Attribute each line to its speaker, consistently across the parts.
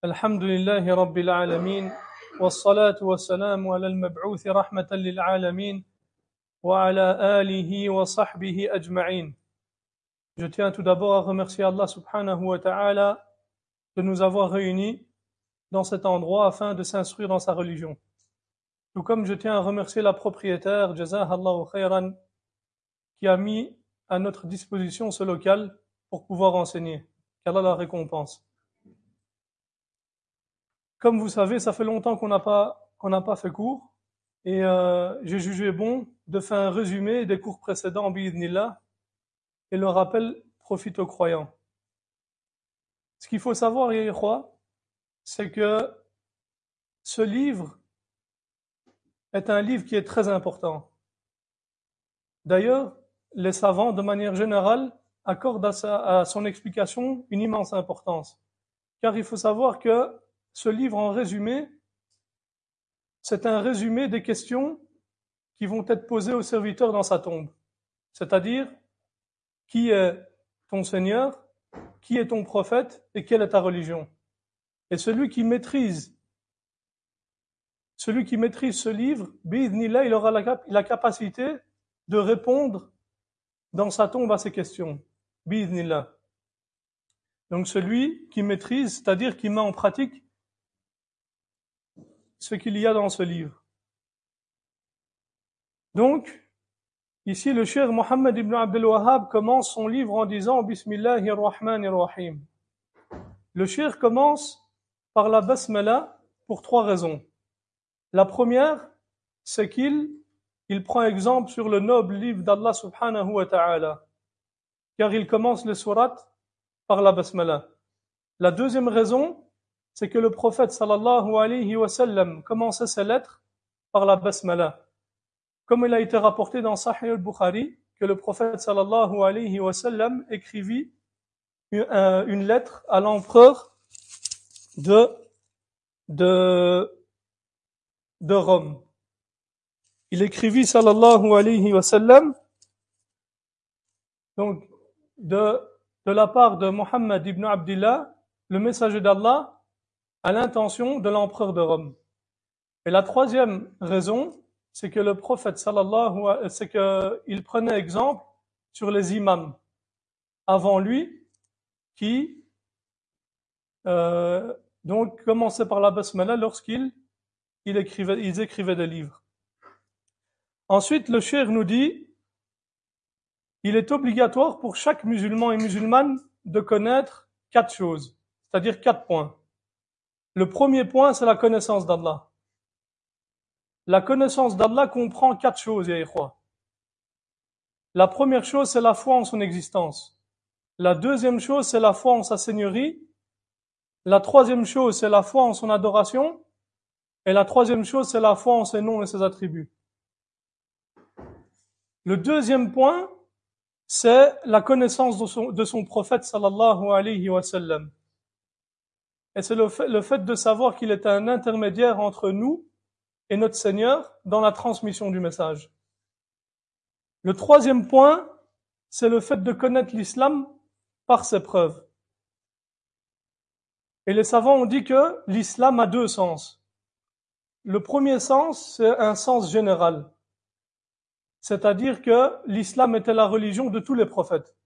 Speaker 1: الحمد لله رب العالمين والصلاة والسلام على المبعوث رحمة للعالمين وعلى آله وصحبه أجمعين. Je tiens tout d'abord à remercier Allah subhanahu wa ta'ala de nous avoir réunis dans cet endroit afin de s'instruire dans sa religion. Tout comme je tiens à remercier la propriétaire, Jazahallahu khayran, qui a mis à notre disposition ce local pour pouvoir enseigner. Qu'Allah la récompense. Comme vous savez, ça fait longtemps qu'on n'a pas fait cours et j'ai jugé bon de faire un résumé des cours précédents bi'idhnillah et le rappel profite aux croyants. Ce qu'il faut savoir, ya ikhwa, c'est que ce livre est un livre qui est très important. D'ailleurs, les savants, de manière générale, accordent à son explication une immense importance. Car il faut savoir que ce livre, en résumé, c'est un résumé des questions qui vont être posées au serviteur dans sa tombe. C'est-à-dire, qui est ton Seigneur, qui est ton prophète et quelle est ta religion. Et celui qui maîtrise ce livre, bi'idhnillah, il aura la capacité de répondre dans sa tombe à ces questions. Bi'idhnillah. Donc celui qui maîtrise, c'est-à-dire qui met en pratique ce qu'il y a dans ce livre. Donc, ici le cheikh Mohammed ibn Abdel Wahhab commence son livre en disant Bismillahir Rahmanir Rahim. Le cheikh commence par la basmala pour trois raisons. La première, c'est qu'il prend exemple sur le noble livre d'Allah subhanahu wa ta'ala, car il commence le surat par la basmala. La deuxième raison, c'est que le prophète sallallahu alayhi wa sallam commençait ses lettres par la basmala. Comme il a été rapporté dans Sahih al-Bukhari, que le prophète sallallahu alayhi wa sallam écrivit une lettre à l'empereur de Rome. Il écrivit sallallahu alayhi wa sallam, donc de la part de Mohammed ibn Abdillah, le messager d'Allah, à l'intention de l'empereur de Rome. Et la troisième raison, c'est que le prophète c'est qu'il prenait exemple sur les imams avant lui qui donc commençaient par la basmala lorsqu'ils écrivaient des livres. Ensuite, le cheikh nous dit, il est obligatoire pour chaque musulman et musulmane de connaître 4 choses, c'est-à-dire 4 points. Le premier point, c'est la connaissance d'Allah. La connaissance d'Allah comprend 4 choses, ya ikhwa. La première chose, c'est la foi en son existence. La deuxième chose, c'est la foi en sa seigneurie. La troisième chose, c'est la foi en son adoration. Et la troisième chose, c'est la foi en ses noms et ses attributs. Le deuxième point, c'est la connaissance de son prophète sallallahu alayhi wa sallam. Et c'est le fait de savoir qu'il est un intermédiaire entre nous et notre Seigneur dans la transmission du message. Le troisième point, c'est le fait de connaître l'islam par ses preuves. Et les savants ont dit que l'islam a 2 sens. Le premier sens, c'est un sens général. C'est-à-dire que l'islam était la religion de tous les prophètes.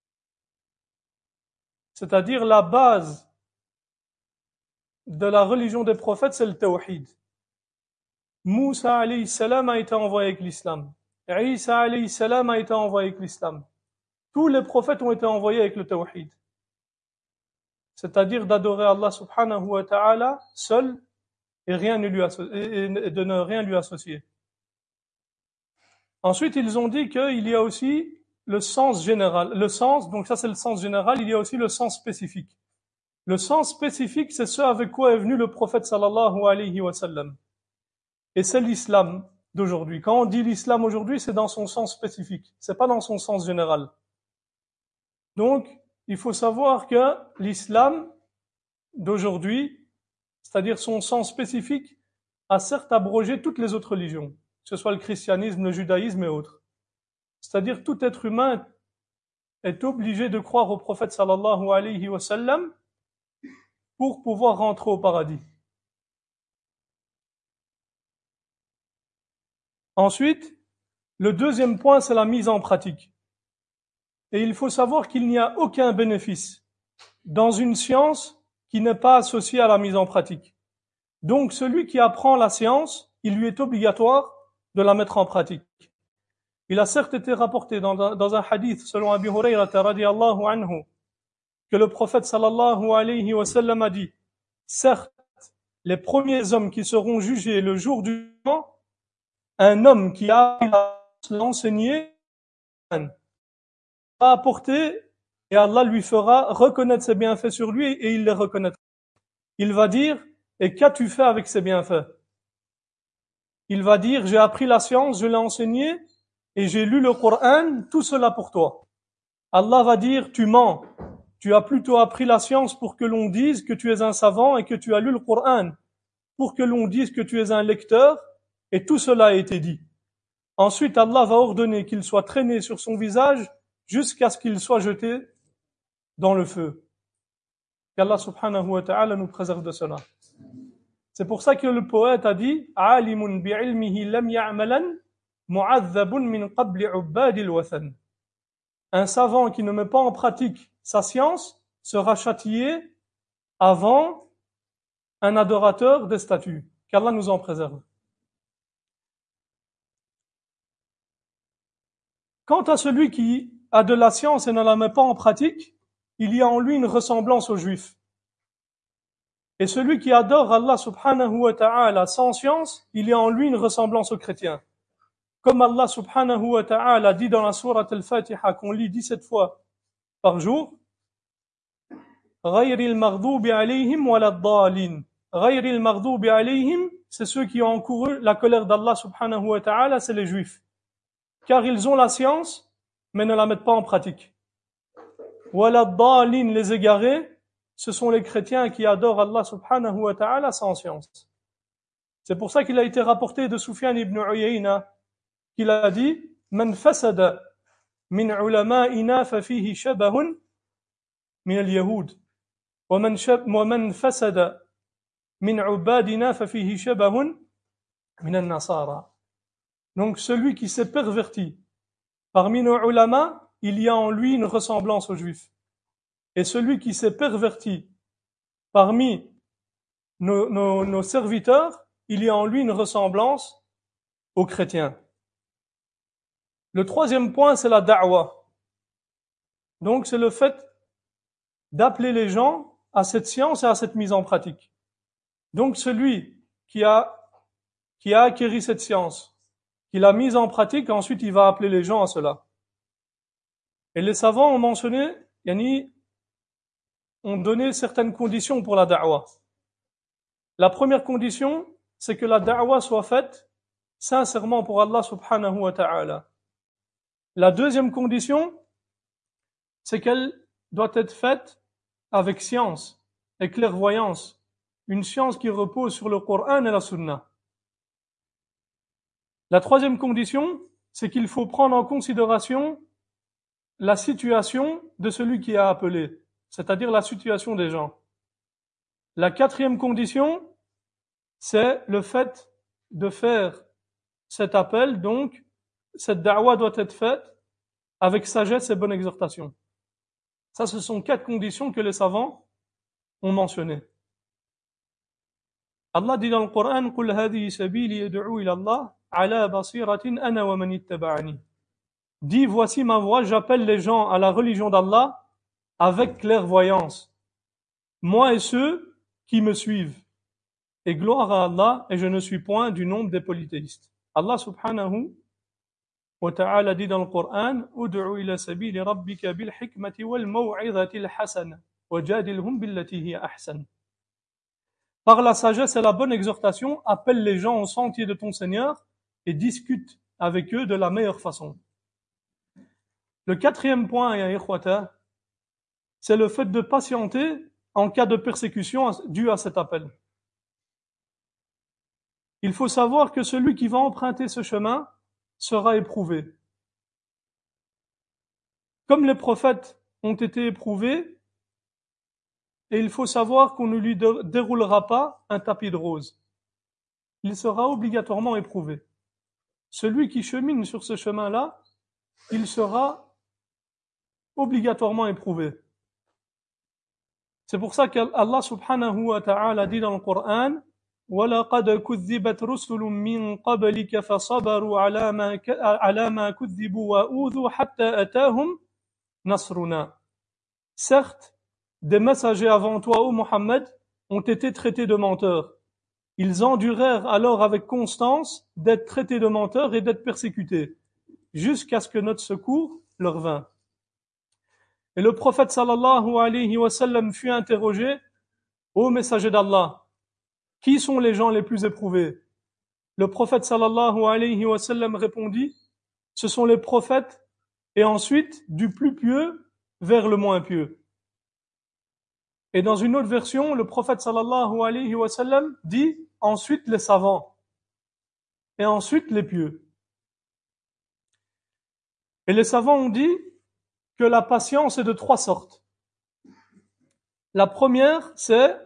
Speaker 1: C'est-à-dire la base de la religion des prophètes, c'est le tawhid. Moussa alayhi salam a été envoyé avec l'islam. Isa alayhi salam a été envoyé avec l'islam. Tous les prophètes ont été envoyés avec le tawhid. C'est-à-dire d'adorer Allah subhanahu wa ta'ala seul et de ne rien lui associer. Ensuite, ils ont dit qu'il y a aussi le sens général. Donc ça c'est le sens général, il y a aussi le sens spécifique. Le sens spécifique, c'est ce avec quoi est venu le prophète sallallahu alayhi wa sallam. Et c'est l'islam d'aujourd'hui. Quand on dit l'islam aujourd'hui, c'est dans son sens spécifique. C'est pas dans son sens général. Donc, il faut savoir que l'islam d'aujourd'hui, c'est-à-dire son sens spécifique, a certes abrogé toutes les autres religions, que ce soit le christianisme, le judaïsme et autres. C'est-à-dire tout être humain est obligé de croire au prophète sallallahu alayhi wa sallam pour pouvoir rentrer au paradis. Ensuite, le deuxième point, c'est la mise en pratique. Et il faut savoir qu'il n'y a aucun bénéfice dans une science qui n'est pas associée à la mise en pratique. Donc, celui qui apprend la science, il lui est obligatoire de la mettre en pratique. Il a certes été rapporté dans un hadith, selon Abu Hurayrata radiyallahu anhu, que le prophète sallallahu alayhi wa sallam a dit, certes, les premiers hommes qui seront jugés le jour du jugement, un homme qui a l'enseigné va apporter et Allah lui fera reconnaître ses bienfaits sur lui et il les reconnaîtra. Il va dire, et qu'as-tu fait avec ces bienfaits? Il va dire, j'ai appris la science, je l'ai enseigné et j'ai lu le Coran, tout cela pour toi. Allah va dire, tu mens. Tu as plutôt appris la science pour que l'on dise que tu es un savant et que tu as lu le Coran, pour que l'on dise que tu es un lecteur, et tout cela a été dit. Ensuite, Allah va ordonner qu'il soit traîné sur son visage jusqu'à ce qu'il soit jeté dans le feu. Qu'Allah subhanahu wa ta'ala nous préserve de cela. C'est pour ça que le poète a dit « Alimun bi'ilmihi lam ya'malan, mu'adhabun min qabli ubbadil wathan » Un savant qui ne met pas en pratique sa science sera châtié avant un adorateur des statues. Qu'Allah nous en préserve. Quant à celui qui a de la science et ne la met pas en pratique, il y a en lui une ressemblance aux Juifs. Et celui qui adore Allah subhanahu wa ta'ala sans science, il y a en lui une ressemblance aux chrétiens. Comme Allah subhanahu wa ta'ala dit dans la sourate Al-Fatiha qu'on lit 17 fois par jour, غَيْرِ الْمَغْضُوبِ عَلَيْهِمْ وَلَا الضَّالِينَ. غَيْرِ الْمَغْضُوبِ عَلَيْهِمْ, c'est ceux qui ont encouru la colère d'Allah subhanahu wa ta'ala, c'est les Juifs. Car ils ont la science, mais ne la mettent pas en pratique. وَلَا الضَّالِينَ, les égarés, ce sont les chrétiens qui adorent Allah subhanahu wa ta'ala sans science. C'est pour ça qu'il a été rapporté de Sufyan ibn Uyayna qu'il a dit من فسد من علمائنا ففيه شبه من اليهود ومن فسد من عبادنا ففيه شبه من النصارى. Donc celui qui s'est perverti parmi nos ulama, il y a en lui une ressemblance aux juifs. Et celui qui s'est perverti parmi nos serviteurs, il y a en lui une ressemblance aux chrétiens. Le troisième point, c'est la da'wa. Donc, c'est le fait d'appeler les gens à cette science et à cette mise en pratique. Donc, celui qui a acquéri cette science, qui l'a mise en pratique, ensuite il va appeler les gens à cela. Et les savants ont mentionné, ont donné certaines conditions pour la da'wa. La première condition, c'est que la da'wa soit faite sincèrement pour Allah subhanahu wa ta'ala. La deuxième condition, c'est qu'elle doit être faite avec science et clairvoyance, une science qui repose sur le Coran et la Sunna. La troisième condition, c'est qu'il faut prendre en considération la situation de celui qui a appelé, c'est-à-dire la situation des gens. La quatrième condition, c'est le fait de faire cet appel, donc cette da'wa doit être faite avec sagesse et bonne exhortation. Ça, ce sont 4 conditions que les savants ont mentionnées. Allah dit dans le Coran, قُلْ هَذِهِ سَبِيلِي يَدْعُو إِلَى اللَّهِ عَلَى بَصِيرَةٍ أَنَا وَمَنِ اتَّبَعَنِي. Dis, voici ma voix, j'appelle les gens à la religion d'Allah avec clairvoyance. Moi et ceux qui me suivent. Et gloire à Allah, et je ne suis point du nombre des polythéistes. Allah subhanahu wa ta'ala dit dans le Coran, Ud'u ila sabili rabbika bil hikmati wal maw'izati al hasana wajadilhum billati hiya ahsan. Par la sagesse et la bonne exhortation, appelle les gens au sentier de ton Seigneur et discute avec eux de la meilleure façon. Le quatrième point, ya ikhwata, c'est le fait de patienter en cas de persécution due à cet appel. Il faut savoir que celui qui va emprunter ce chemin sera éprouvé. Comme les prophètes ont été éprouvés, et il faut savoir qu'on ne lui déroulera pas un tapis de rose. Il sera obligatoirement éprouvé. Celui qui chemine sur ce chemin-là, il sera obligatoirement éprouvé. C'est pour ça qu'Allah subhanahu wa ta'ala dit dans le Coran وَلَقَدْ كُذِّبَتْ رُسُلٌ مِّن قَبْلِكَ فَصَبَرُوا عَلَى مَا كُذِّبُوا وَأُوذُوا حَتَّى أَتَاهُمْ نَصْرُنَا. Certes, des messagers avant toi, ô Mohammed, ont été traités de menteurs. Ils endurèrent alors avec constance d'être traités de menteurs et d'être persécutés, jusqu'à ce que notre secours leur vînt. Et le prophète sallallahu alayhi wa sallam fut interrogé, ô messager d'Allah, qui sont les gens les plus éprouvés? Le prophète sallallahu alayhi wa sallam répondit, ce sont les prophètes, et ensuite du plus pieux vers le moins pieux. Et dans une autre version, le prophète sallallahu alayhi wa sallam dit, ensuite les savants, et ensuite les pieux. Et les savants ont dit que la patience est de 3 sortes. La première, c'est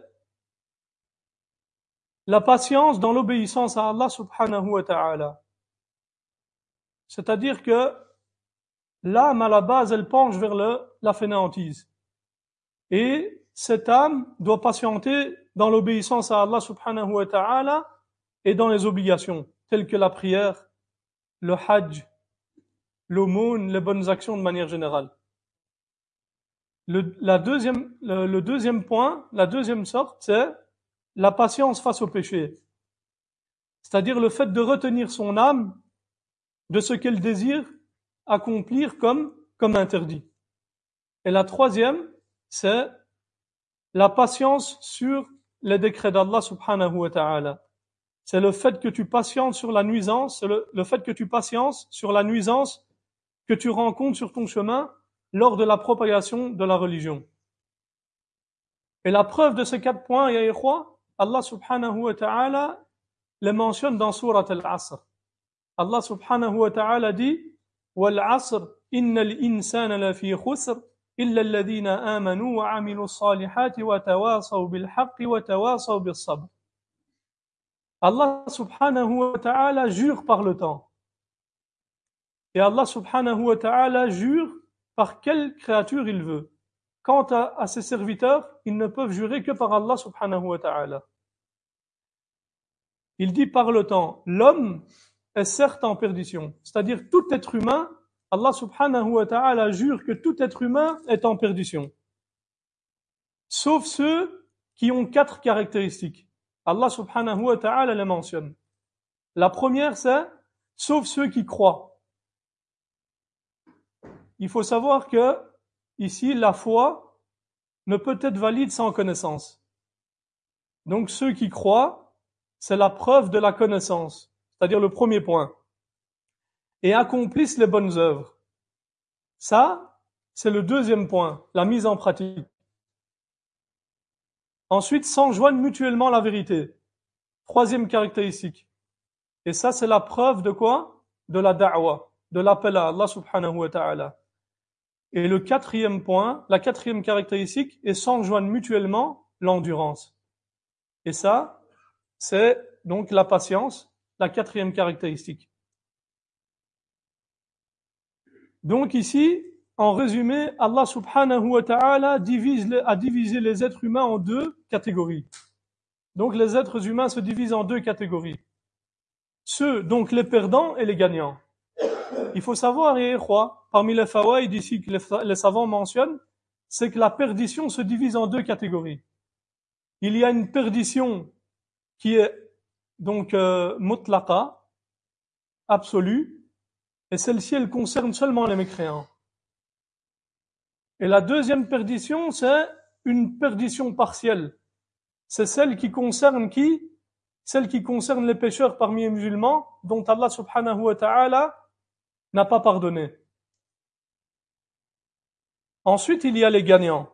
Speaker 1: la patience dans l'obéissance à Allah subhanahu wa ta'ala. C'est-à-dire que l'âme, à la base, elle penche vers la fainéantise. Et cette âme doit patienter dans l'obéissance à Allah subhanahu wa ta'ala et dans les obligations, telles que la prière, le hajj, l'aumône, les bonnes actions de manière générale. Le deuxième point, la deuxième sorte, c'est la patience face au péché. C'est-à-dire le fait de retenir son âme de ce qu'elle désire accomplir comme interdit. Et la troisième, c'est la patience sur les décrets d'Allah subhanahu wa ta'ala. C'est le fait que tu patientes sur la nuisance, c'est le fait que tu patientes sur la nuisance que tu rencontres sur ton chemin lors de la propagation de la religion. Et la preuve de ces 4 points, ya ikhwa, Allah subhanahu wa ta'ala les mentionne dans Surat Al-Asr. Allah subhanahu wa ta'ala dit وَالْعَصْرِ إِنَّ الْإِنسَانَ لَفِي خُسْرٍ إِلَّا الَّذِينَ آمَنُوا وَعَمِلُوا الصَّالِحَاتِ وَتَوَاصَوْا بِالْحَقِّ وَتَوَاصَوْا بِالصَّبْرِ. Allah subhanahu wa ta'ala jure par le temps. Et Allah subhanahu wa ta'ala jure par quelle créature il veut. Quant à ses serviteurs, ils ne peuvent jurer que par Allah subhanahu wa ta'ala. Il dit par le temps, l'homme est certes en perdition. C'est-à-dire tout être humain, Allah subhanahu wa ta'ala jure que tout être humain est en perdition. Sauf ceux qui ont 4 caractéristiques. Allah subhanahu wa ta'ala les mentionne. La première, c'est sauf ceux qui croient. Il faut savoir que ici, la foi ne peut être valide sans connaissance. Donc ceux qui croient, c'est la preuve de la connaissance, c'est-à-dire le premier point. Et accomplissent les bonnes œuvres. Ça, c'est le deuxième point, la mise en pratique. Ensuite, s'enjoignent mutuellement la vérité. Troisième caractéristique. Et ça, c'est la preuve de quoi? De la da'wa, de l'appel à Allah subhanahu wa ta'ala. Et le 4e point, la 4e caractéristique, est s'enjoignent mutuellement l'endurance. Et ça, c'est donc la patience, la 4e caractéristique. Donc ici, en résumé, Allah subhanahu wa ta'ala a divisé les êtres humains en 2 catégories. Donc les êtres humains se divisent en 2 catégories. Ceux, donc les perdants et les gagnants. Il faut savoir, et parmi les fawaïd ici que les savants mentionnent, c'est que la perdition se divise en 2 catégories. Il y a une perdition qui est donc mutlaqa, absolue, et celle-ci, elle concerne seulement les mécréants. Et la deuxième perdition, c'est une perdition partielle. C'est celle qui concerne qui? Celle qui concerne les pécheurs parmi les musulmans, dont Allah subhanahu wa ta'ala n'a pas pardonné. Ensuite, il y a les gagnants.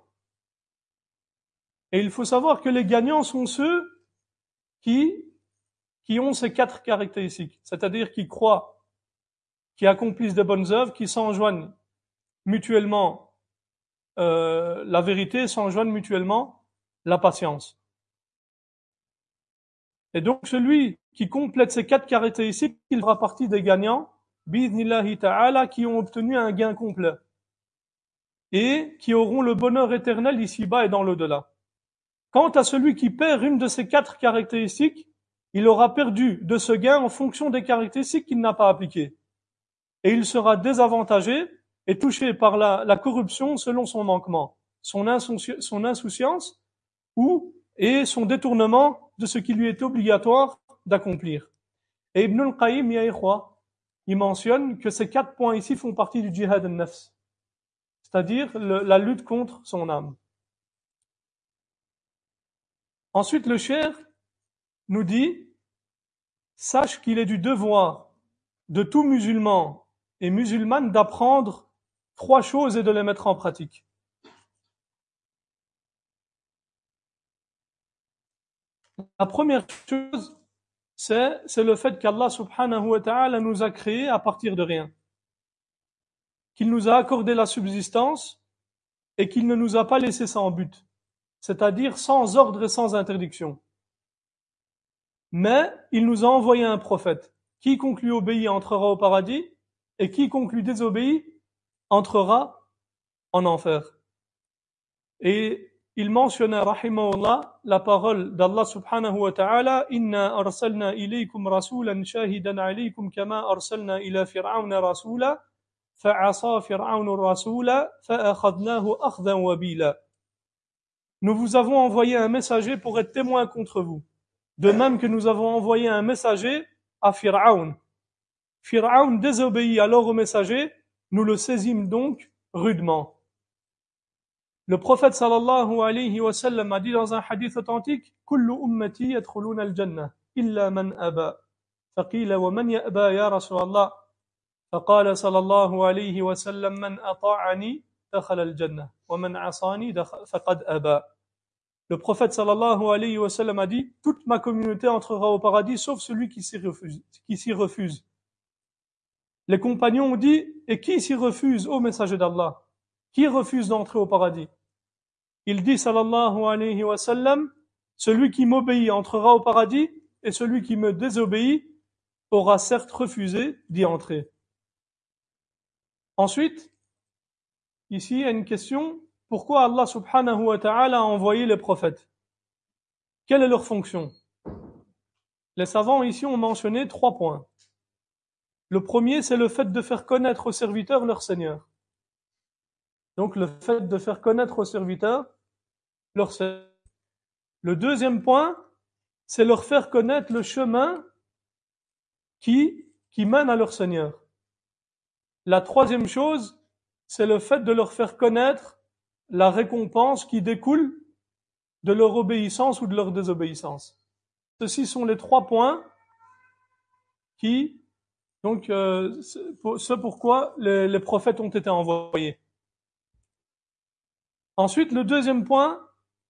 Speaker 1: Et il faut savoir que les gagnants sont ceux qui ont ces 4 caractéristiques, c'est-à-dire qui croient, qui accomplissent de bonnes œuvres, qui s'enjoignent mutuellement la vérité, s'enjoignent mutuellement la patience. Et donc celui qui complète ces 4 caractéristiques, il fera partie des gagnants, bi'idhnillahi ta'ala, qui ont obtenu un gain complet et qui auront le bonheur éternel ici-bas et dans l'au-delà. Quant à celui qui perd une de ces 4 caractéristiques, il aura perdu de ce gain en fonction des caractéristiques qu'il n'a pas appliquées. Et il sera désavantagé et touché par la corruption selon son manquement, son insouciance et son détournement de ce qui lui est obligatoire d'accomplir. Et Ibn al-Qayyim, ya ikhwa, il mentionne que ces 4 points ici font partie du jihad al-nafs, c'est-à-dire la lutte contre son âme. Ensuite, le cheikh nous dit, sache qu'il est du devoir de tout musulman et musulmane d'apprendre 3 choses et de les mettre en pratique. La première chose, c'est le fait qu'Allah subhanahu wa ta'ala nous a créés à partir de rien. Qu'il nous a accordé la subsistance et qu'il ne nous a pas laissé sans but, c'est-à-dire sans ordre et sans interdiction. Mais il nous a envoyé un prophète. Quiconque lui obéit entrera au paradis et quiconque lui désobéit entrera en enfer. Et il mentionna, rahimahullah, la parole d'Allah subhanahu wa ta'ala, Inna arsalna ilaykum rasulan shahidan alaykum kama arsalna ila fir'auna rasula, fa'asa fir'aunu rasula, fa'akhadnahu akhdan wabila. Nous vous avons envoyé un messager pour être témoin contre vous. De même que nous avons envoyé un messager à Fir'aun. Fir'aun désobéit alors au messager, nous le saisîmes donc rudement. Le prophète sallallahu alayhi wa sallam a dit dans un hadith authentique, Kullu ummati yadkhuluna al-jannah, illa man aba. Faqila wa man ya'ba ya Rasulallah. Faqala sallallahu alayhi wa sallam, man ata'ani dakhala al-jannah, wa man asani faqad aba. Le prophète sallallahu alayhi wa sallam a dit, toute ma communauté entrera au paradis sauf celui qui s'y refuse. Les compagnons ont dit, et qui s'y refuse, ô messager d'Allah? Qui refuse d'entrer au paradis? Il dit sallallahu alayhi wa sallam, celui qui m'obéit entrera au paradis et celui qui me désobéit aura certes refusé d'y entrer. Ensuite, ici il y a une question, pourquoi Allah subhanahu wa ta'ala a envoyé les prophètes? Quelle est leur fonction? Les savants ici ont mentionné 3 points. Le premier, c'est le fait de faire connaître aux serviteurs leur Seigneur. Donc le fait de faire connaître aux serviteurs leur Seigneur. Le deuxième point, c'est leur faire connaître le chemin qui mène à leur Seigneur. La troisième chose, c'est le fait de leur faire connaître la récompense qui découle de leur obéissance ou de leur désobéissance. Ceux-ci sont les 3 points qui, donc, ce pourquoi les prophètes ont été envoyés. Ensuite, le deuxième point,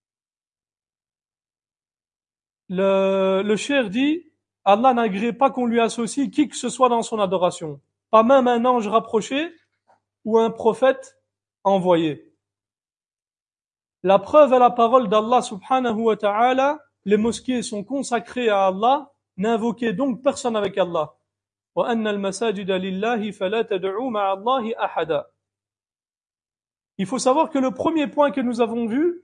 Speaker 1: le cheikh dit, Allah n'agrée pas qu'on lui associe qui que ce soit dans son adoration, pas même un ange rapproché ou un prophète envoyé. La preuve est la parole d'Allah subhanahu wa ta'ala, les mosquées sont consacrées à Allah, n'invoquez donc personne avec Allah. Wa anna al-masajida lillahi fala tad'u ma'a Allahi ahada. Il faut savoir que le premier point que nous avons vu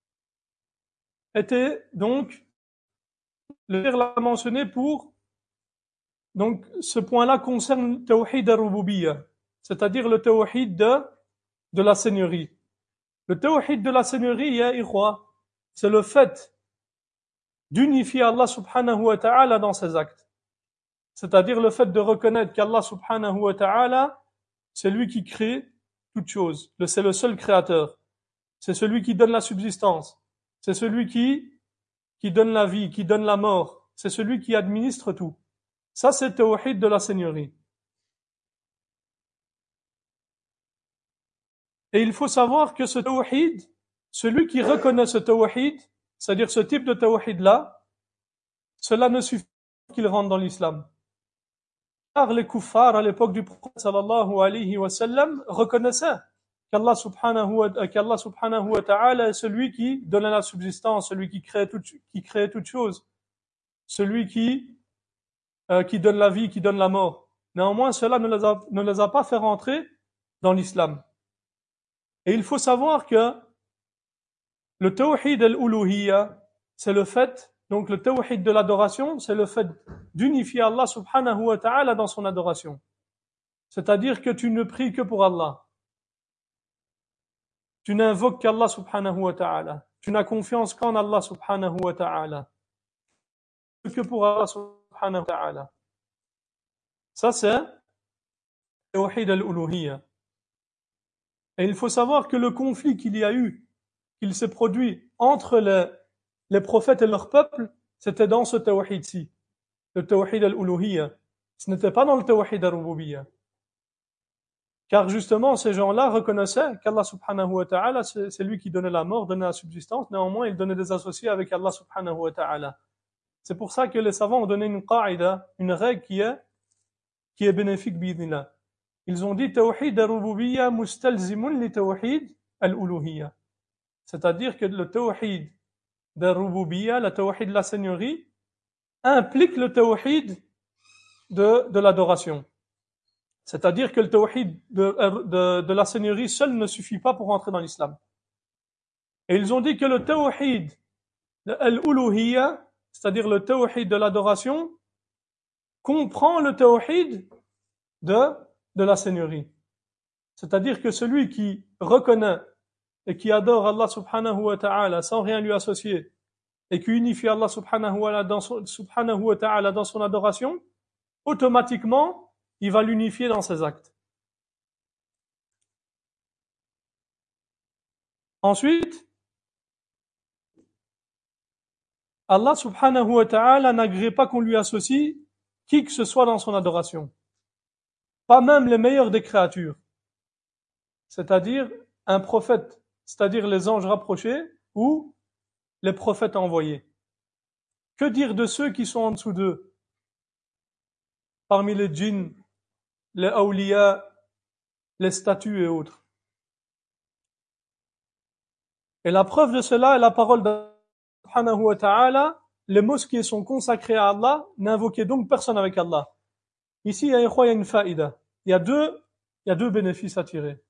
Speaker 1: était donc, le cheikh l'a mentionné pour, donc ce point-là concerne le tawhid al-rububiyyah, c'est-à-dire le tawhid de la seigneurie. Le tawhid de la seigneurie, ya ikhwa, c'est le fait d'unifier Allah subhanahu wa ta'ala dans ses actes. C'est-à-dire le fait de reconnaître qu'Allah subhanahu wa ta'ala, c'est lui qui crée toute chose. C'est le seul créateur. C'est celui qui donne la subsistance. C'est celui qui donne la vie, qui donne la mort. C'est celui qui administre tout. Ça, c'est le tawhid de la seigneurie. Et il faut savoir que ce tawhid, celui qui reconnaît ce tawhid, c'est-à-dire ce type de tawhid-là, cela ne suffit pas qu'il rentre dans l'islam. Car les kuffars à l'époque du prophète sallallahu alayhi wa sallam reconnaissaient qu'Allah subhanahu wa ta'ala est celui qui donne la subsistance, celui qui crée toute chose, celui qui donne la vie, qui donne la mort. Néanmoins, cela ne les a pas fait rentrer dans l'islam. Et il faut savoir que le tawhid al-uluhiyya, c'est le fait, donc le tawhid de l'adoration, c'est le fait d'unifier Allah subhanahu wa ta'ala dans son adoration. C'est-à-dire que tu ne pries que pour Allah. Tu n'invoques qu'Allah subhanahu wa ta'ala. Tu n'as confiance qu'en Allah subhanahu wa ta'ala. Que pour Allah subhanahu wa ta'ala. Ça c'est tawhid al-uluhiyya. Et il faut savoir que le conflit qu'il s'est produit entre les prophètes et leur peuple, c'était dans ce tawhid-ci, le tawhid al-uluhiyya. Ce n'était pas dans le tawhid al-rububiyya. Car justement, ces gens-là reconnaissaient qu'Allah subhanahu wa ta'ala, c'est lui qui donnait la mort, donnait la subsistance. Néanmoins, il donnait des associés avec Allah subhanahu wa ta'ala. C'est pour ça que les savants ont donné une qa'ida, une règle qui est bénéfique bi'idhnillah. Ils ont dit tawhid al-rububiyya mustalzimun li tawhid al-uluhiyya. C'est-à-dire que le tawhid al-rububiyya, la tawhid de la seigneurie, implique le tawhid de l'adoration. C'est-à-dire que le tawhid de la seigneurie seul ne suffit pas pour entrer dans l'islam. Et ils ont dit que le tawhid al-uluhiyya, c'est-à-dire le tawhid de l'adoration, comprend le tawhid de la seigneurie. C'est-à-dire que celui qui reconnaît et qui adore Allah subhanahu wa ta'ala sans rien lui associer et qui unifie Allah subhanahu wa ta'ala dans son adoration, automatiquement, il va l'unifier dans ses actes. Ensuite, Allah subhanahu wa ta'ala n'agrée pas qu'on lui associe qui que ce soit dans son adoration. Pas même les meilleurs des créatures. C'est-à-dire un prophète, c'est-à-dire les anges rapprochés ou les prophètes envoyés. Que dire de ceux qui sont en dessous d'eux? Parmi les djinns, les awliya, les statues et autres. Et la preuve de cela est la parole d'Allah subhanahu wa ta'ala. Les mosquées sont consacrées à Allah, n'invoquez donc personne avec Allah. Ici, il y a une faïda. Il y a deux bénéfices à tirer.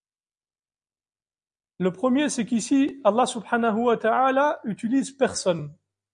Speaker 1: Le premier, c'est qu'ici, Allah subhanahu wa ta'ala utilise personne.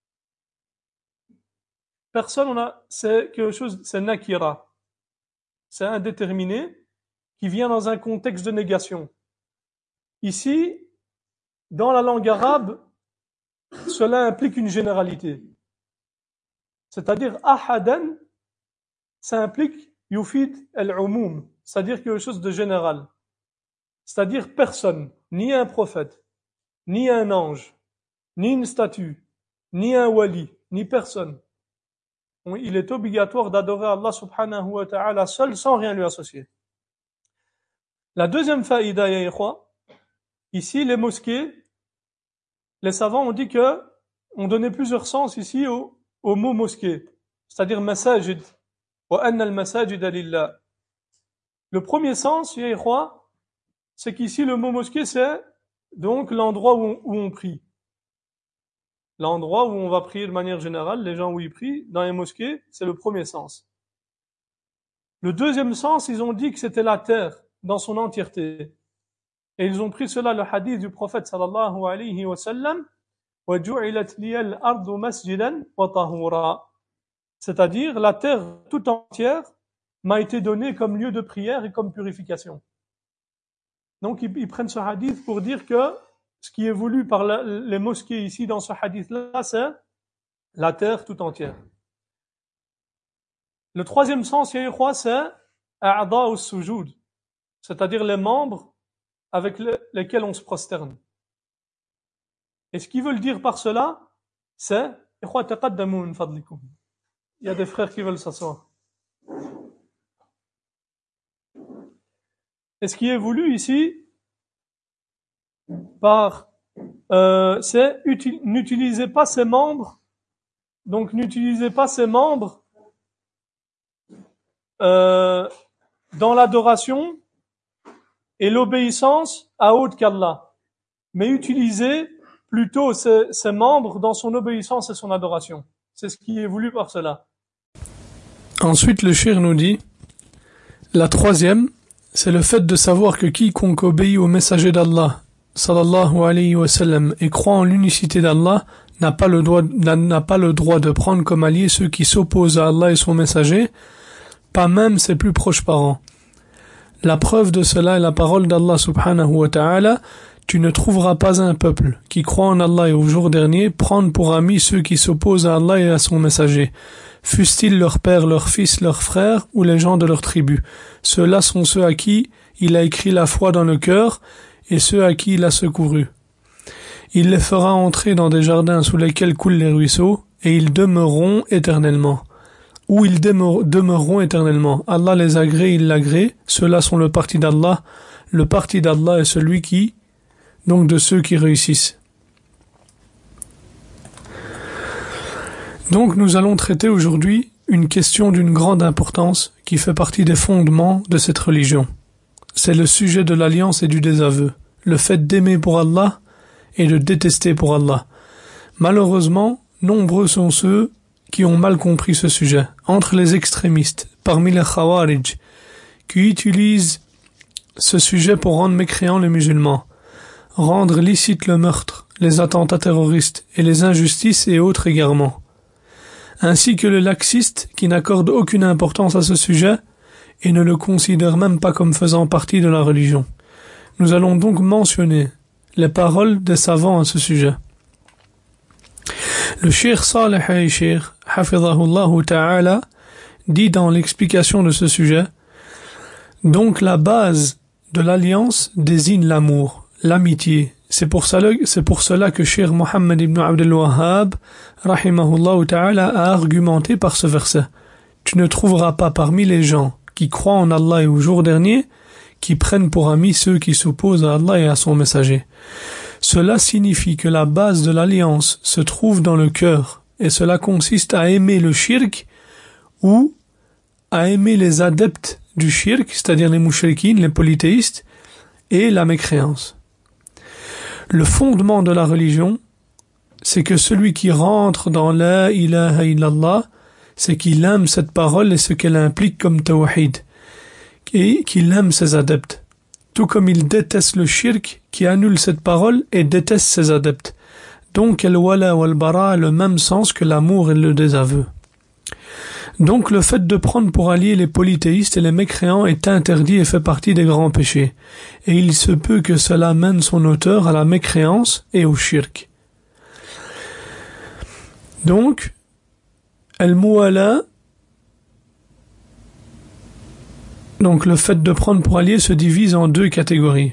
Speaker 1: Personne, c'est quelque chose, c'est nakira. C'est indéterminé qui vient dans un contexte de négation. Ici, dans la langue arabe, cela implique une généralité. C'est-à-dire, ahadan, ça implique yufid al-umum, c'est-à-dire quelque chose de général. C'est-à-dire personne, ni un prophète, ni un ange, ni une statue, ni un wali, ni personne. Il est obligatoire d'adorer Allah subhanahu wa ta'ala seul sans rien lui associer. La deuxième faïda, ya ikhwa, ici les mosquées, les savants ont dit on donnait plusieurs sens ici au mot mosquée, c'est-à-dire masajid, wa anna al-masajida lillah. Le premier sens, ya ikhwa, c'est qu'ici le mot mosquée c'est donc l'endroit où on prie. L'endroit où on va prier de manière générale, les gens où ils prient, dans les mosquées, c'est le premier sens. Le deuxième sens, ils ont dit que c'était la terre dans son entièreté. Et ils ont pris cela, le hadith du prophète sallallahu alayhi wa sallam, وَجُعِلَتْ لِيَ الْأَرْضُ مَسْجِدًا وَطَهُورًا. C'est-à-dire, la terre tout entière m'a été donnée comme lieu de prière et comme purification. Donc, ils prennent ce hadith pour dire que ce qui est voulu par les mosquées ici dans ce hadith-là, c'est la terre tout entière. Le troisième sens, c'est a'da as-sujud, c'est-à-dire les membres avec lesquels on se prosterne. Et ce qu'ils veulent dire par cela, c'est il y a des frères qui veulent s'asseoir. Et ce qui est voulu ici, c'est n'utilisez pas ces membres, donc n'utilisez pas ces membres dans l'adoration et l'obéissance à autre qu'Allah, mais utiliser plutôt ses membres dans son obéissance et son adoration. C'est ce qui est voulu par cela. Ensuite, le cheikh nous dit, la troisième, c'est le fait de savoir que quiconque obéit au messager d'Allah, sallallahu alayhi wa sallam, et croit en l'unicité d'Allah, n'a pas le droit de prendre comme alliés ceux qui s'opposent à Allah et son messager, pas même ses plus proches parents. La preuve de cela est la parole d'Allah subhanahu wa ta'ala, tu ne trouveras pas un peuple qui croit en Allah et au jour dernier prendre pour amis ceux qui s'opposent à Allah et à son messager, fussent-ils leur père, leur fils, leurs frères ou les gens de leur tribu. Ceux-là sont ceux à qui il a écrit la foi dans le cœur et ceux à qui il a secouru. Il les fera entrer dans des jardins sous lesquels coulent les ruisseaux et ils demeureront éternellement. Ou ils demeureront éternellement. Allah les agrée, il l'agrée. Ceux-là sont le parti d'Allah. Le parti d'Allah est celui qui, donc de ceux qui réussissent. Donc nous allons traiter aujourd'hui une question d'une grande importance qui fait partie des fondements de cette religion. C'est le sujet de l'alliance et du désaveu, le fait d'aimer pour Allah et de détester pour Allah. Malheureusement, nombreux sont ceux qui ont mal compris ce sujet, entre les extrémistes, parmi les Khawarij, qui utilisent ce sujet pour rendre mécréants les musulmans, rendre licite le meurtre, les attentats terroristes et les injustices et autres égarements, ainsi que le laxiste qui n'accorde aucune importance à ce sujet et ne le considère même pas comme faisant partie de la religion. Nous allons donc mentionner les paroles des savants à ce sujet. Le Cheikh Saleh al-Cheikh, hafidhahullah ta'ala, dit dans l'explication de ce sujet, donc la base de l'alliance désigne l'amour, l'amitié. C'est pour cela que Cheikh Mohammed ibn Abdul Wahhab, rahimahullah ta'ala, a argumenté par ce verset. Tu ne trouveras pas parmi les gens qui croient en Allah et au jour dernier, qui prennent pour amis ceux qui s'opposent à Allah et à son messager. Cela signifie que la base de l'alliance se trouve dans le cœur, et cela consiste à aimer le shirk ou à aimer les adeptes du shirk, c'est-à-dire les mushrikines, les polythéistes, et la mécréance. Le fondement de la religion, c'est que celui qui rentre dans la ilaha illallah, c'est qu'il aime cette parole et ce qu'elle implique comme tawhid, et qu'il aime ses adeptes, tout comme il déteste le shirk qui annule cette parole et déteste ses adeptes. Donc al-wala wal-bara a le même sens que l'amour et le désaveu. Donc le fait de prendre pour alliés les polythéistes et les mécréants est interdit et fait partie des grands péchés, et il se peut que cela mène son auteur à la mécréance et au shirk. Donc, al-muwala, donc le fait de prendre pour alliés se divise en deux catégories.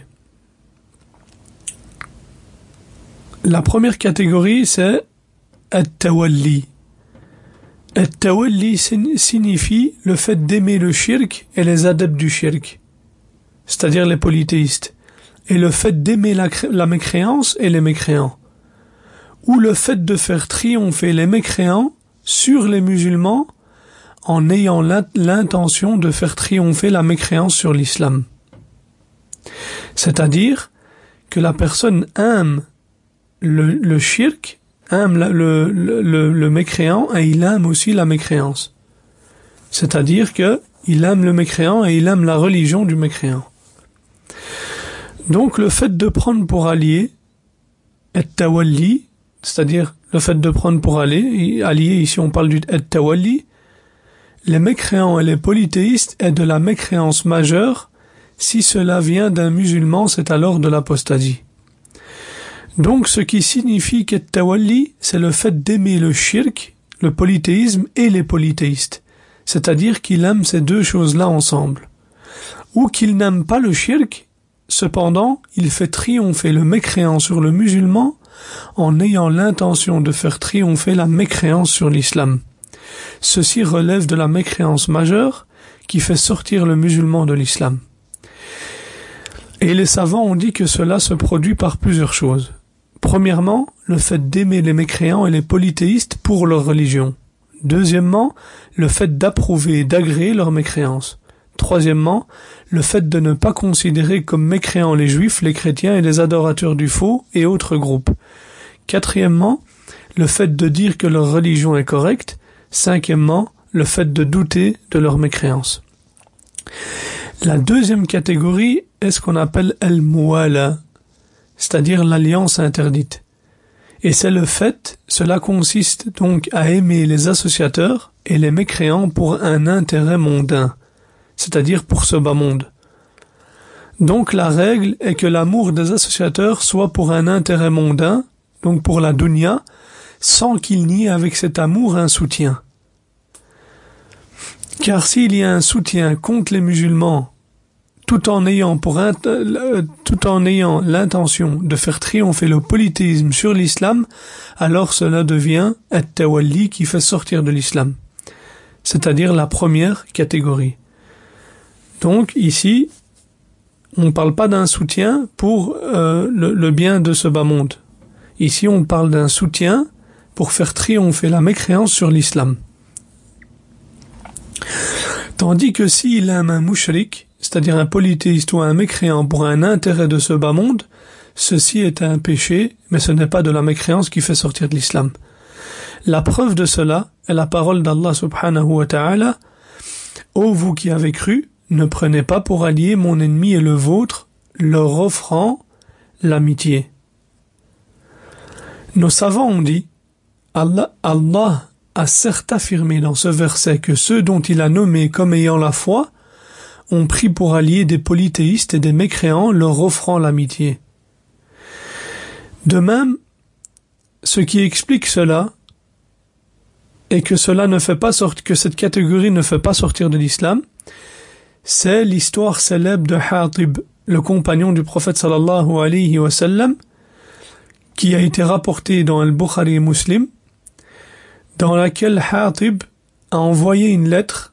Speaker 1: La première catégorie, c'est at-tawalli. At-tawalli signifie le fait d'aimer le shirk et les adeptes du shirk, c'est-à-dire les polythéistes, et le fait d'aimer la mécréance et les mécréants, ou le fait de faire triompher les mécréants sur les musulmans en ayant l'intention de faire triompher la mécréance sur l'islam. C'est-à-dire que la personne aime le shirk, aime le mécréant et il aime aussi la mécréance. C'est-à-dire que il aime le mécréant et il aime la religion du mécréant. Donc le fait de prendre pour allié at-tawalli, c'est-à-dire le fait de prendre pour allié, ici on parle du at-tawalli, les mécréants et les polythéistes est de la mécréance majeure. Si cela vient d'un musulman, c'est alors de l'apostasie. Donc ce qui signifie qu'at-tawalli, c'est le fait d'aimer le shirk, le polythéisme et les polythéistes. C'est-à-dire qu'il aime ces deux choses-là ensemble. Ou qu'il n'aime pas le shirk, cependant, il fait triompher le mécréant sur le musulman en ayant l'intention de faire triompher la mécréance sur l'islam. Ceci relève de la mécréance majeure qui fait sortir le musulman de l'islam. Et les savants ont dit que cela se produit par plusieurs choses. Premièrement, le fait d'aimer les mécréants et les polythéistes pour leur religion. Deuxièmement, le fait d'approuver et d'agréer leur mécréance. Troisièmement, le fait de ne pas considérer comme mécréants les juifs, les chrétiens et les adorateurs du faux et autres groupes. Quatrièmement, le fait de dire que leur religion est correcte. Cinquièmement, le fait de douter de leur mécréance. La deuxième catégorie est ce qu'on appelle al-muwala, c'est-à-dire l'alliance interdite. Et c'est le fait, cela consiste donc à aimer les associateurs et les mécréants pour un intérêt mondain, c'est-à-dire pour ce bas monde. Donc la règle est que l'amour des associateurs soit pour un intérêt mondain, donc pour la dunya, sans qu'il n'y ait avec cet amour un soutien. Car s'il y a un soutien contre les musulmans, tout en ayant l'intention de faire triompher le polythéisme sur l'islam, alors cela devient at-tawalli qui fait sortir de l'islam, c'est-à-dire la première catégorie. Donc ici, on ne parle pas d'un soutien pour le bien de ce bas monde. Ici, on parle d'un soutien pour faire triompher la mécréance sur l'islam. Tandis que s'il aime un mushrik, c'est-à-dire un polythéiste ou un mécréant pour un intérêt de ce bas monde, ceci est un péché, mais ce n'est pas de la mécréance qui fait sortir de l'islam. La preuve de cela est la parole d'Allah subhanahu wa ta'ala: ô vous qui avez cru, ne prenez pas pour allié mon ennemi et le vôtre, leur offrant l'amitié. Nos savants ont dit: Allah a certes affirmé dans ce verset que ceux dont il a nommé comme ayant la foi ont pris pour alliés des polythéistes et des mécréants, leur offrant l'amitié. De même, ce qui explique cela et que cela ne fait pas que cette catégorie ne fait pas sortir de l'islam, c'est l'histoire célèbre de Hatib, le compagnon du prophète sallallahu alayhi wa sallam, qui a été rapportée dans Al-Bukhari et Muslim, dans laquelle Hatib a envoyé une lettre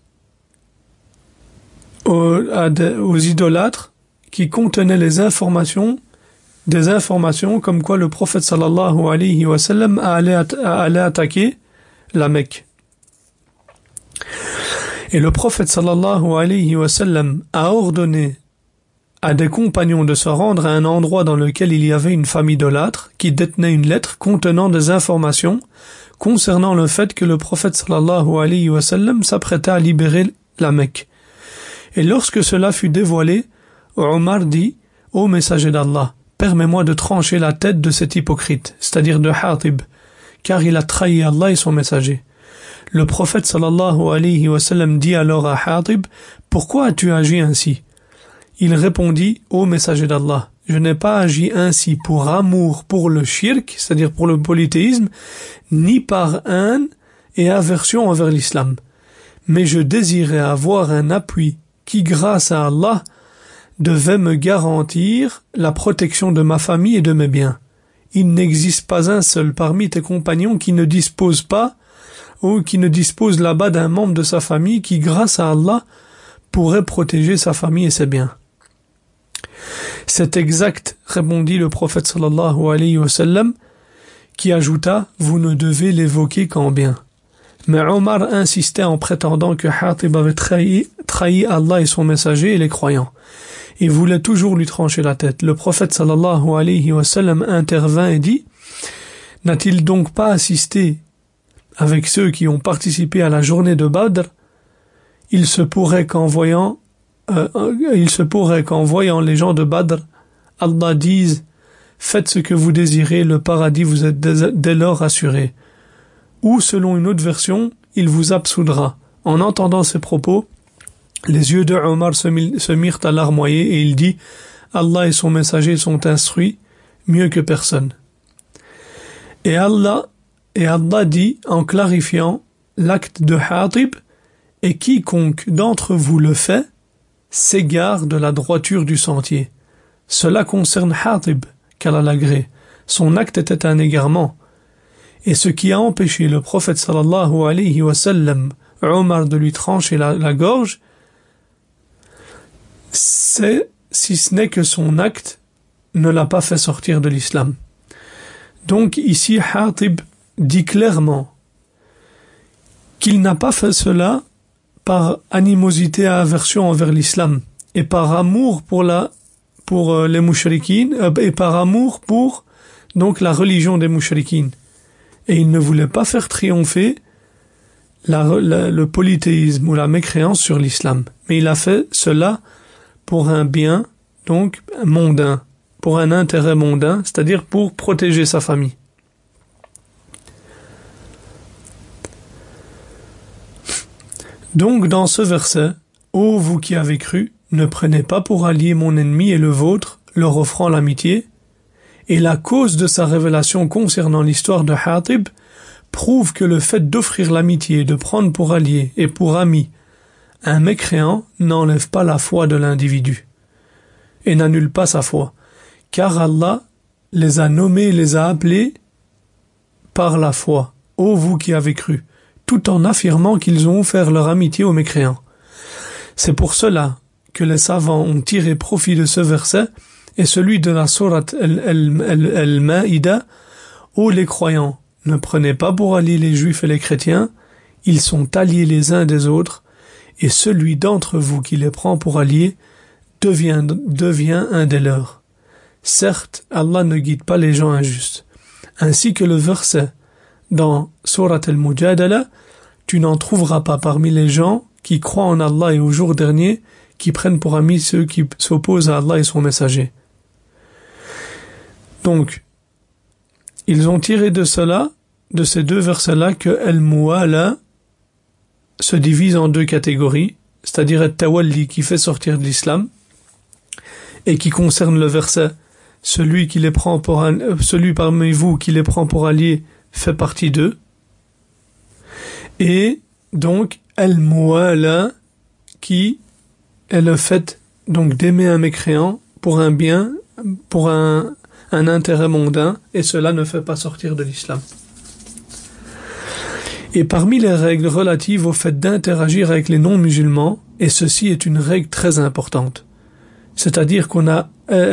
Speaker 1: aux idolâtres qui contenaient des informations comme quoi le prophète sallallahu alayhi wa sallam allait attaquer la Mecque. Et le prophète sallallahu alayhi wa sallam a ordonné à des compagnons de se rendre à un endroit dans lequel il y avait une femme idolâtre qui détenait une lettre contenant des informations concernant le fait que le prophète sallallahu alayhi wa sallam s'apprêtait à libérer la Mecque. Et lorsque cela fut dévoilé, Omar dit: ô messager d'Allah, permets-moi de trancher la tête de cet hypocrite, c'est-à-dire de Hatib, car il a trahi Allah et son messager. Le prophète sallallahu alayhi wa sallam dit alors à Hatib: pourquoi as-tu agi ainsi? Il répondit: ô messager d'Allah, je n'ai pas agi ainsi pour amour pour le shirk, c'est-à-dire pour le polythéisme, ni par haine et aversion envers l'islam, mais je désirais avoir un appui qui, grâce à Allah, devait me garantir la protection de ma famille et de mes biens. Il n'existe pas un seul parmi tes compagnons qui ne dispose pas ou qui ne dispose là-bas d'un membre de sa famille qui, grâce à Allah, pourrait protéger sa famille et ses biens. C'est exact, répondit le prophète sallallahu alayhi wa sallam, qui ajouta: vous ne devez l'évoquer qu'en bien. Mais Omar insistait en prétendant que Hatib avait trahi Allah et son messager et les croyants. Il voulait toujours lui trancher la tête. Le prophète sallallahu alayhi wa sallam intervint et dit: n'a-t-il donc pas assisté avec ceux qui ont participé à la journée de Badr? Il se pourrait qu'en voyant les gens de Badr, Allah dise: faites ce que vous désirez, le paradis vous est dès lors assuré. Ou, selon une autre version, il vous absoudra. En entendant ces propos, les yeux de Omar se mirent à larmoyer et il dit: Allah et son messager sont instruits mieux que personne. Et Allah dit en clarifiant l'acte de Hatib: et quiconque d'entre vous le fait s'égare de la droiture du sentier. Cela concerne Hatib, qu'Allah l'agrée. Son acte était un égarement. Et ce qui a empêché le prophète sallallahu alayhi wa sallam, Omar, de lui trancher la gorge, c'est si ce n'est que son acte ne l'a pas fait sortir de l'islam. Donc ici Hatib dit clairement qu'il n'a pas fait cela par animosité et aversion envers l'islam, et par amour pour les mouchrikines, et par amour pour donc la religion des mouchrikines. Et il ne voulait pas faire triompher le polythéisme ou la mécréance sur l'islam. Mais il a fait cela pour un bien, donc mondain, pour un intérêt mondain, c'est-à-dire pour protéger sa famille. Donc dans ce verset, ô vous qui avez cru, ne prenez pas pour allié mon ennemi et le vôtre, leur offrant l'amitié. Et la cause de sa révélation concernant l'histoire de Hatib prouve que le fait d'offrir l'amitié, de prendre pour allié et pour ami un mécréant n'enlève pas la foi de l'individu et n'annule pas sa foi, car Allah les a nommés, les a appelés par la foi, ô vous qui avez cru, tout en affirmant qu'ils ont offert leur amitié aux mécréants. C'est pour cela que les savants ont tiré profit de ce verset et celui de la sourate Al-Ma'ida, ô les croyants, ne prenez pas pour alliés les juifs et les chrétiens, ils sont alliés les uns des autres, et celui d'entre vous qui les prend pour alliés devient un des leurs. Certes, Allah ne guide pas les gens injustes. Ainsi que le verset dans Surat Al-Mujadala, tu n'en trouveras pas parmi les gens qui croient en Allah et au jour dernier, qui prennent pour amis ceux qui s'opposent à Allah et son messager. Donc, ils ont tiré de cela, de ces deux versets-là, que Al-Muwala se divise en deux catégories, c'est-à-dire Al-Tawalli qui fait sortir de l'islam, et qui concerne le verset celui parmi vous qui les prend pour alliés fait partie d'eux, et donc Al-Muwala qui est le fait donc d'aimer un mécréant pour un bien, pour un intérêt mondain, et cela ne fait pas sortir de l'islam. Et parmi les règles relatives au fait d'interagir avec les non-musulmans, et ceci est une règle très importante, c'est-à-dire qu'on a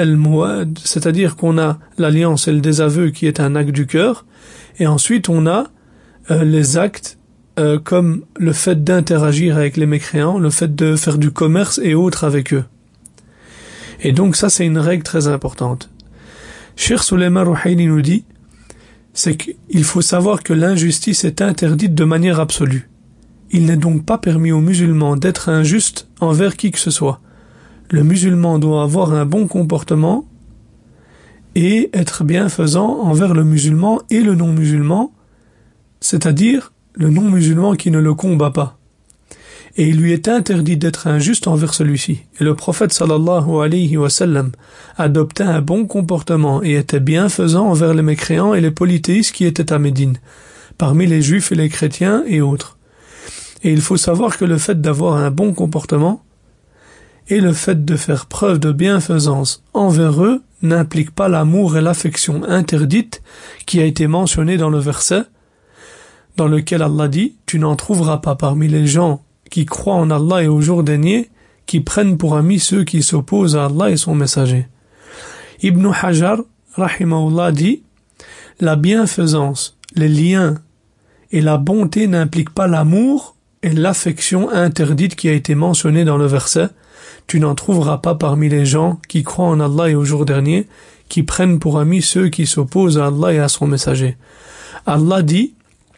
Speaker 1: l'alliance et le désaveu qui est un acte du cœur, et ensuite on a les actes comme le fait d'interagir avec les mécréants, le fait de faire du commerce et autres avec eux. Et donc ça c'est une règle très importante. Cheikh Sulaiman Rouhaili nous dit, c'est qu'il faut savoir que l'injustice est interdite de manière absolue. Il n'est donc pas permis aux musulmans d'être injustes envers qui que ce soit. Le musulman doit avoir un bon comportement et être bienfaisant envers le musulman et le non-musulman, c'est-à-dire le non-musulman qui ne le combat pas. Et il lui est interdit d'être injuste envers celui-ci. Et le prophète sallallahu alayhi wa sallam adoptait un bon comportement et était bienfaisant envers les mécréants et les polythéistes qui étaient à Médine, parmi les juifs et les chrétiens et autres. Et il faut savoir que le fait d'avoir un bon comportement et le fait de faire preuve de bienfaisance envers eux n'implique pas l'amour et l'affection interdite qui a été mentionné dans le verset dans lequel Allah dit « Tu n'en trouveras pas parmi les gens qui croient en Allah et au jour dernier, qui prennent pour amis ceux qui s'opposent à Allah et son messager. » Ibn Hajar, rahimahullah, dit « La bienfaisance, les liens et la bonté n'impliquent pas l'amour et l'affection interdite qui a été mentionnée dans le verset. Tu n'en trouveras pas parmi les gens qui croient en Allah et au jour dernier, qui prennent pour amis ceux qui s'opposent à Allah et à son messager. » Allah dit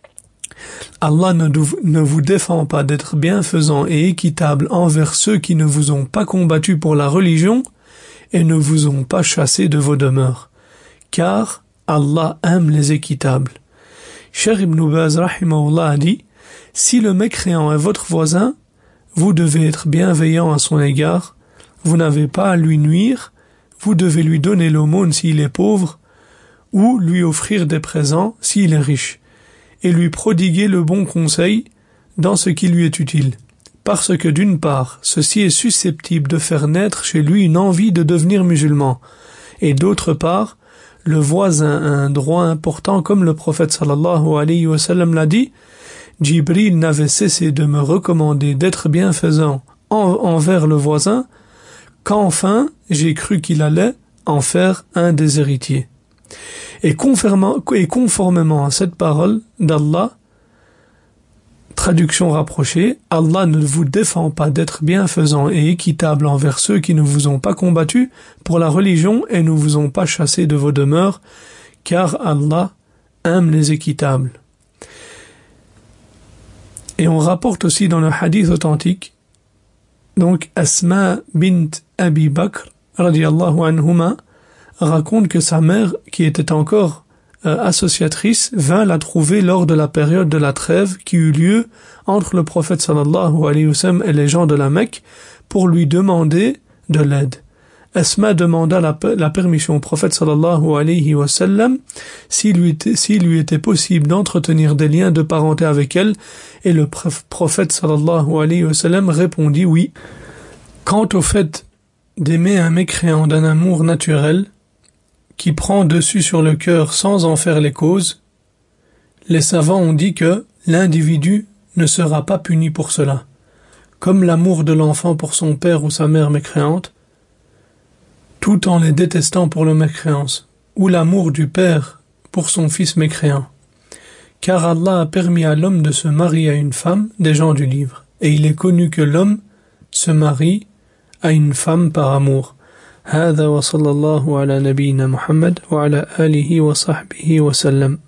Speaker 1: Allah ne vous défend pas d'être bienfaisant et équitable envers ceux qui ne vous ont pas combattu pour la religion et ne vous ont pas chassé de vos demeures, car Allah aime les équitables. Cheikh Ibn Baz rahimahullah a dit, si le mécréant est votre voisin, vous devez être bienveillant à son égard, vous n'avez pas à lui nuire, vous devez lui donner l'aumône s'il est pauvre, ou lui offrir des présents s'il est riche, et lui prodiguer le bon conseil dans ce qui lui est utile, parce que d'une part, ceci est susceptible de faire naître chez lui une envie de devenir musulman, et d'autre part, le voisin a un droit important comme le prophète sallallahu alayhi wa sallam l'a dit, Jibril n'avait cessé de me recommander d'être bienfaisant envers le voisin, qu'enfin j'ai cru qu'il allait en faire un des héritiers. Et conformément à cette parole d'Allah, Traduction rapprochée, Allah ne vous défend pas d'être bienfaisant et équitable envers ceux qui ne vous ont pas combattu pour la religion et ne vous ont pas chassé de vos demeures, car Allah aime les équitables. Et on rapporte aussi dans le hadith authentique, donc Asma bint Abi Bakr, radiyallahu anhuma, raconte que sa mère, qui était encore associatrice, vint la trouver lors de la période de la trêve qui eut lieu entre le prophète sallallahu alayhi wa sallam et les gens de la Mecque pour lui demander de l'aide. Asma demanda la permission au prophète sallallahu alayhi wa sallam s'il lui était possible d'entretenir des liens de parenté avec elle, et le prophète sallallahu alayhi wa sallam répondit oui. Quant au fait d'aimer un mécréant d'un amour naturel, qui prend dessus sur le cœur sans en faire les causes, les savants ont dit que l'individu ne sera pas puni pour cela, comme l'amour de l'enfant pour son père ou sa mère mécréante, tout en les détestant pour leur mécréance, ou l'amour du père pour son fils mécréant. Car Allah a permis à l'homme de se marier à une femme des gens du livre, et il est connu que l'homme se marie à une femme par amour. هذا وصلى الله على نبينا محمد وعلى آله وصحبه وسلم.